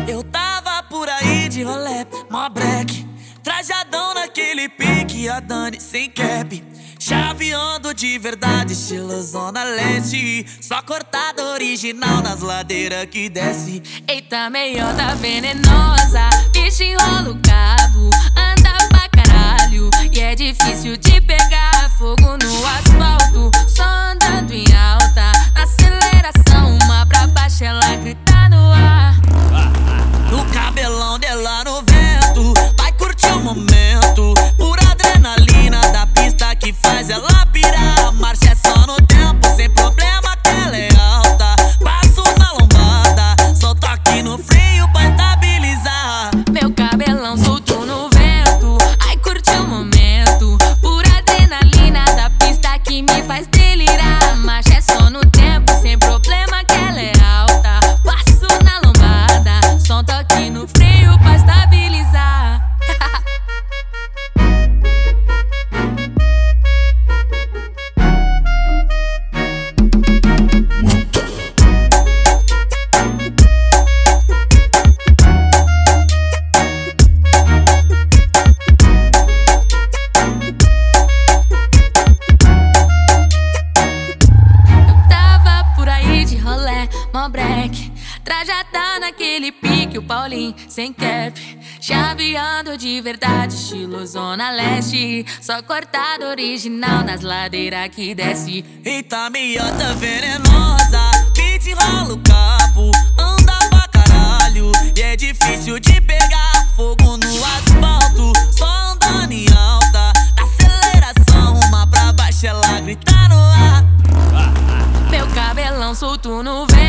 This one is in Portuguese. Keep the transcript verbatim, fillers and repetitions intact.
Eu tava por aí de rolé, mó break, trajadão naquele pique, a Dani sem cap, chaveando de verdade, estilo Zona Leste, só cortada original nas ladeiras que desce. Eita, meiota venenosa, bicho enrola o cabo, anda pra caralho e é difícil de pegar fogo no asfalto, só andando em alta, na aceleração, uma pra baixo ela grita no ar. No cabelão dela no vento, vai curtir o momento, pura adrenalina da pista que faz ela pirar. Marcha é só no tempo, sem problema que ela é alta. Passo na lombada, só toque no freio pra estabilizar. Meu cabelão solto no vento, ai curte o momento, pura adrenalina da pista que me faz delirar. Marcha é só no tempo, sem problema que ela é alta. Passo na lombada, só toque no freio pra estabilizar. Mó break, trajada naquele pique, o Paulinho sem cap, chaveando de verdade, estilo Zona Leste, só cortada original nas ladeiras que desce. Eita, meiota venenosa, que te enrola o cabo, anda pra caralho e é difícil de pegar fogo no asfalto, só andando em alta, na aceleração, uma pra baixo ela grita no ar. Meu cabelão solto no vento,